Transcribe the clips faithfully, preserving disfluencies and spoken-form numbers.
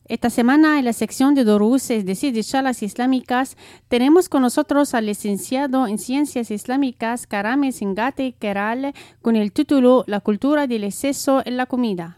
Esta semana en la sección de Durús, es decir, de charlas islámicas, tenemos con nosotros al licenciado en Ciencias Islámicas Karame Singate Keral con el título La cultura del exceso en la comida.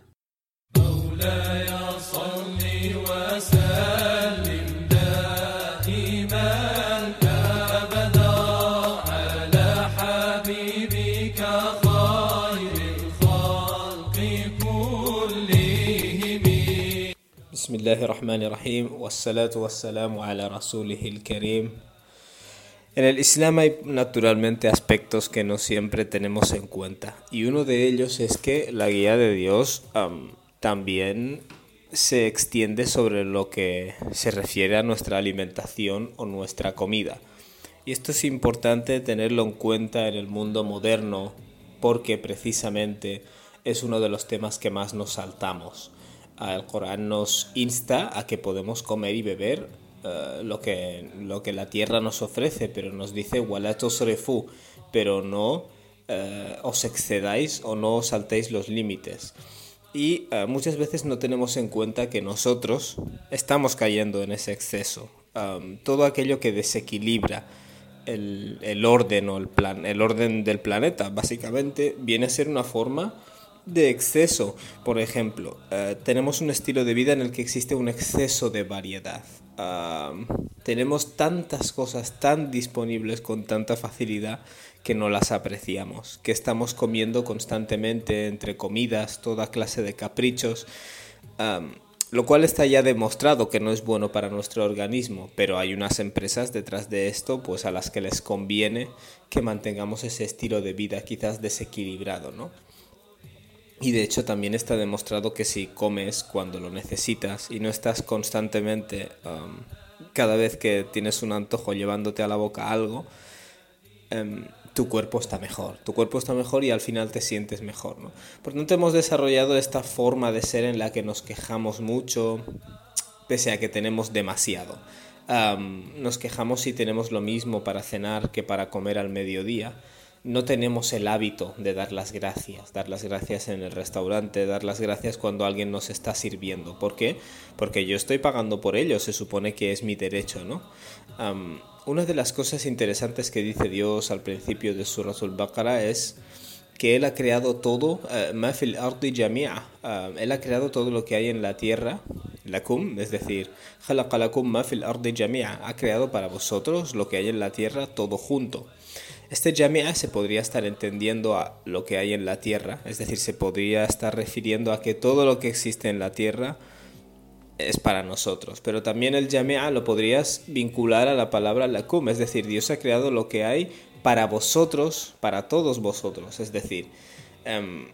Bismillahirrahmanirrahim. Wassalatu wassalamu ala rasulihil karim. En el Islam hay naturalmente aspectos que no siempre tenemos en cuenta. Y uno de ellos es que la guía de Dios um, también se extiende sobre lo que se refiere a nuestra alimentación o nuestra comida. Y esto es importante tenerlo en cuenta en el mundo moderno porque precisamente es uno de los temas que más nos saltamos. El Corán nos insta a que podemos comer y beber uh, lo, que, lo que la tierra nos ofrece, pero nos dice wala tusrifu, pero no uh, os excedáis o no os saltéis los límites. Y uh, muchas veces no tenemos en cuenta que nosotros estamos cayendo en ese exceso. Um, todo aquello que desequilibra el, el orden o el plan, el orden del planeta, básicamente viene a ser una forma de exceso. Por ejemplo, uh, tenemos un estilo de vida en el que existe un exceso de variedad. Uh, tenemos tantas cosas tan disponibles con tanta facilidad que no las apreciamos, que estamos comiendo constantemente entre comidas, toda clase de caprichos, um, lo cual está ya demostrado que no es bueno para nuestro organismo, pero hay unas empresas detrás de esto pues a las que les conviene que mantengamos ese estilo de vida quizás desequilibrado, ¿no? Y de hecho también está demostrado que si comes cuando lo necesitas y no estás constantemente, um, cada vez que tienes un antojo llevándote a la boca algo, um, tu cuerpo está mejor. Tu cuerpo está mejor y al final te sientes mejor, ¿no? Por lo tanto hemos desarrollado esta forma de ser en la que nos quejamos mucho, pese a que tenemos demasiado. Um, nos quejamos si tenemos lo mismo para cenar que para comer al mediodía. No tenemos el hábito de dar las gracias, dar las gracias en el restaurante, dar las gracias cuando alguien nos está sirviendo. ¿Por qué? Porque yo estoy pagando por ello, se supone que es mi derecho, ¿no? Um, una de las cosas interesantes que dice Dios al principio de Suratul Baqara es que Él ha creado todo, ma fil ardi jami'a, Él ha creado todo lo que hay en la tierra, lakum, es decir, khalaqa lakum ma fil ardi jami'a, ha creado para vosotros lo que hay en la tierra todo junto. Este jami'a se podría estar entendiendo a lo que hay en la tierra, es decir, se podría estar refiriendo a que todo lo que existe en la tierra es para nosotros, pero también el jami'a lo podrías vincular a la palabra lakum, es decir, Dios ha creado lo que hay para vosotros, para todos vosotros, es decir, um,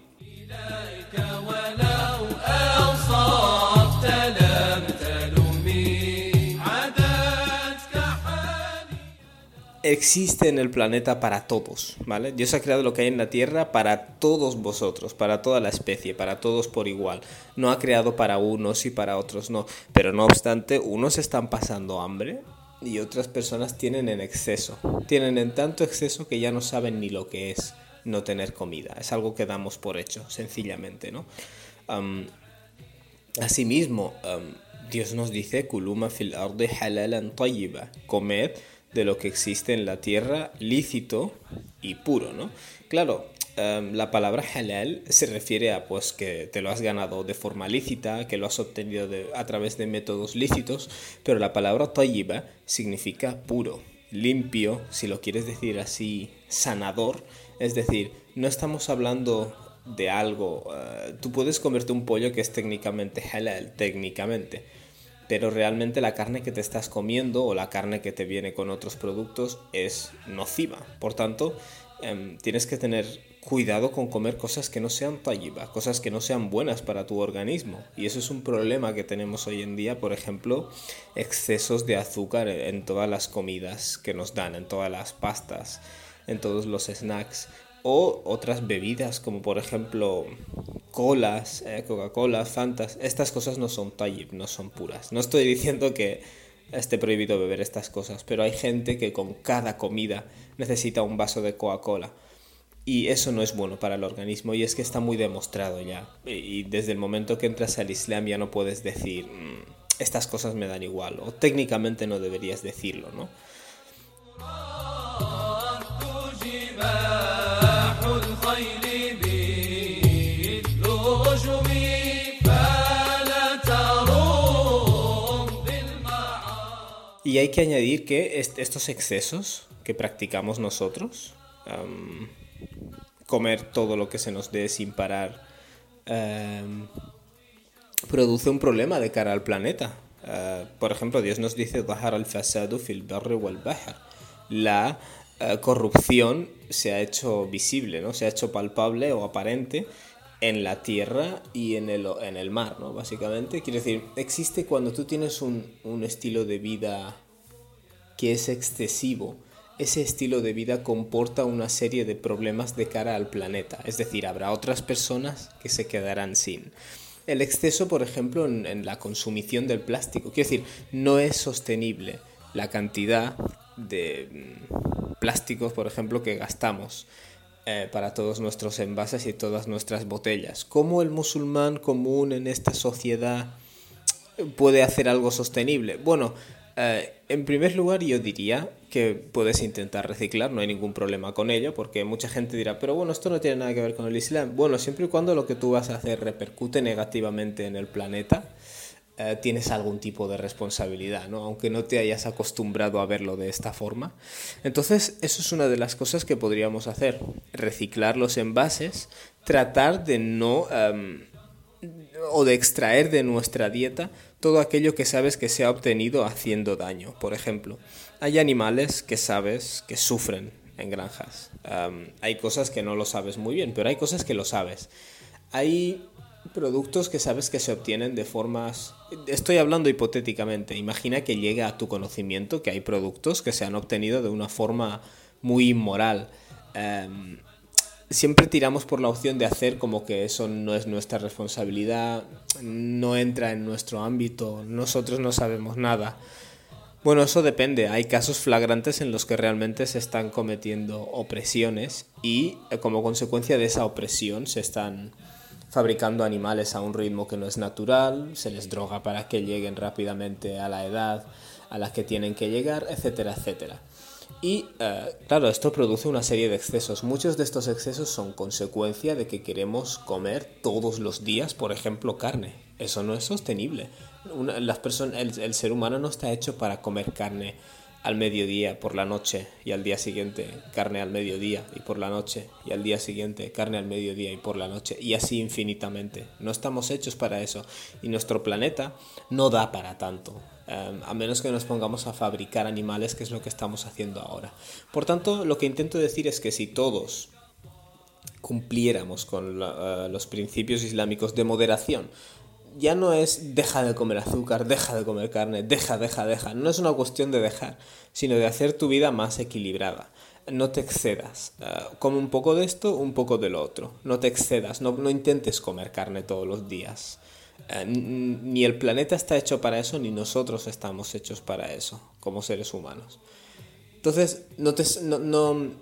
existe en el planeta para todos, ¿vale? Dios ha creado lo que hay en la tierra para todos vosotros, para toda la especie, para todos por igual. No ha creado para unos y para otros no. Pero no obstante, unos están pasando hambre y otras personas tienen en exceso. Tienen en tanto exceso que ya no saben ni lo que es no tener comida. Es algo que damos por hecho, sencillamente, ¿no? Um, asimismo, um, Dios nos dice, Kuluma fil ardi halalan tayyiba, comed de lo que existe en la tierra lícito y puro, ¿no? Claro, um, la palabra halal se refiere a pues que te lo has ganado de forma lícita, que lo has obtenido de, a través de métodos lícitos, pero la palabra tayyiba significa puro, limpio, si lo quieres decir así, sanador, es decir, no estamos hablando de algo, uh, tú puedes comerte un pollo que es técnicamente halal, técnicamente, pero realmente la carne que te estás comiendo o la carne que te viene con otros productos es nociva. Por tanto, eh, tienes que tener cuidado con comer cosas que no sean tayyiba, cosas que no sean buenas para tu organismo. Y eso es un problema que tenemos hoy en día, por ejemplo, excesos de azúcar en todas las comidas que nos dan, en todas las pastas, en todos los snacks. O otras bebidas como por ejemplo colas, eh, Coca-Cola, Fantas. Estas cosas no son tayyib, no son puras. No estoy diciendo que esté prohibido beber estas cosas, pero hay gente que con cada comida necesita un vaso de Coca-Cola y eso no es bueno para el organismo y es que está muy demostrado ya. Y desde el momento que entras al Islam ya no puedes decir mmm, estas cosas me dan igual, o técnicamente no deberías decirlo, ¿no? Y hay que añadir que est- estos excesos que practicamos nosotros, um, comer todo lo que se nos dé sin parar, um, produce un problema de cara al planeta. Uh, por ejemplo, Dios nos dice: "Zahara al-fasadu fil barri wal bahr". La uh, corrupción se ha hecho visible, ¿no? Se ha hecho palpable o aparente en la tierra y en el, en el mar, ¿no? Básicamente, quiero decir, existe cuando tú tienes un, un estilo de vida que es excesivo. Ese estilo de vida comporta una serie de problemas de cara al planeta. Es decir, habrá otras personas que se quedarán sin. El exceso, por ejemplo, en, en la consumición del plástico. Quiero decir, no es sostenible la cantidad de mm, plásticos, por ejemplo, que gastamos eh, para todos nuestros envases y todas nuestras botellas. ¿Cómo el musulmán común en esta sociedad puede hacer algo sostenible? Bueno, eh, en primer lugar yo diría que puedes intentar reciclar, no hay ningún problema con ello, porque mucha gente dirá, pero bueno, esto no tiene nada que ver con el Islam. Bueno, siempre y cuando lo que tú vas a hacer repercute negativamente en el planeta, eh, tienes algún tipo de responsabilidad, ¿no? Aunque no te hayas acostumbrado a verlo de esta forma. Entonces, eso es una de las cosas que podríamos hacer, reciclar los envases, tratar de no... Um, o de extraer de nuestra dieta todo aquello que sabes que se ha obtenido haciendo daño. Por ejemplo, hay animales que sabes que sufren en granjas. Um, hay cosas que no lo sabes muy bien, pero hay cosas que lo sabes. Hay productos que sabes que se obtienen de formas... Estoy hablando hipotéticamente. Imagina que llega a tu conocimiento que hay productos que se han obtenido de una forma muy inmoral. Um, Siempre tiramos por la opción de hacer como que eso no es nuestra responsabilidad, no entra en nuestro ámbito, nosotros no sabemos nada. Bueno, eso depende. Hay casos flagrantes en los que realmente se están cometiendo opresiones y como consecuencia de esa opresión se están fabricando animales a un ritmo que no es natural, se les droga para que lleguen rápidamente a la edad a la que tienen que llegar, etcétera, etcétera. Y eh, claro, esto produce una serie de excesos. Muchos de estos excesos son consecuencia de que queremos comer todos los días, por ejemplo, carne. Eso no es sostenible. Una, las personas, el, el ser humano no está hecho para comer carne al mediodía, por la noche, y al día siguiente carne al mediodía y por la noche, y al día siguiente carne al mediodía y por la noche, y así infinitamente. No estamos hechos para eso. Y nuestro planeta no da para tanto. Um, a menos que nos pongamos a fabricar animales, que es lo que estamos haciendo ahora. Por tanto, lo que intento decir es que si todos cumpliéramos con la, uh, los principios islámicos de moderación, ya no es deja de comer azúcar, deja de comer carne, deja, deja, deja. No es una cuestión de dejar, sino de hacer tu vida más equilibrada. No te excedas. Uh, come un poco de esto, un poco de lo otro. No te excedas, no, no intentes comer carne todos los días. Uh, ni el planeta está hecho para eso, ni nosotros estamos hechos para eso, como seres humanos. Entonces, no, te, no, no,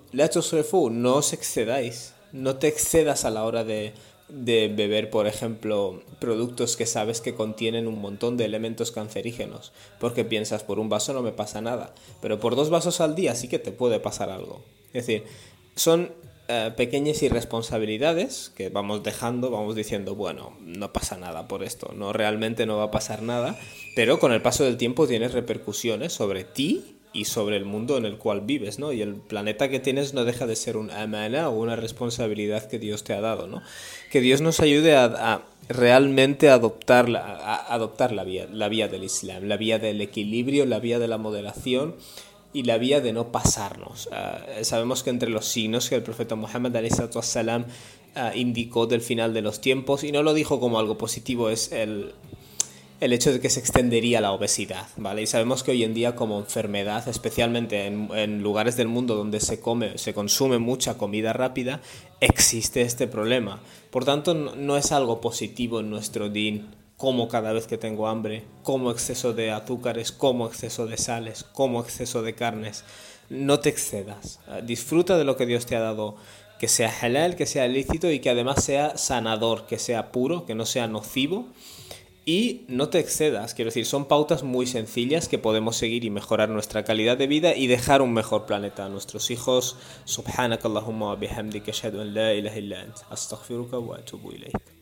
no os excedáis. No te excedas a la hora de, de beber, por ejemplo, productos que sabes que contienen un montón de elementos cancerígenos. Porque piensas, por un vaso no me pasa nada, pero por dos vasos al día sí que te puede pasar algo. Es decir, son... Uh, pequeñas irresponsabilidades que vamos dejando, vamos diciendo, bueno, no pasa nada por esto, no, realmente no va a pasar nada, pero con el paso del tiempo tienes repercusiones sobre ti y sobre el mundo en el cual vives, ¿no? Y el planeta que tienes no deja de ser un amana o una responsabilidad que Dios te ha dado, ¿no? Que Dios nos ayude a, a realmente adoptar, la, a adoptar la vía, la vía del Islam, la vía del equilibrio, la vía de la moderación y la vía de no pasarnos. Uh, sabemos que entre los signos que el profeta Muhammad alayhi salatu wassalam, uh, indicó del final de los tiempos, y no lo dijo como algo positivo, es el, el hecho de que se extendería la obesidad, ¿vale? Y sabemos que hoy en día como enfermedad, especialmente en, en lugares del mundo donde se come, se consume mucha comida rápida, existe este problema. Por tanto, no, no es algo positivo en nuestro din. Como cada vez que tengo hambre, como exceso de azúcares, como exceso de sales, como exceso de carnes. No te excedas. Disfruta de lo que Dios te ha dado, que sea halal, que sea lícito y que además sea sanador, que sea puro, que no sea nocivo. y no te excedas. Quiero decir, son pautas muy sencillas que podemos seguir y mejorar nuestra calidad de vida y dejar un mejor planeta a nuestros hijos. Subhanakallahumma wa bihamdika ashhadu an la ilaha illa anta astaghfiruka wa atubu ilayk.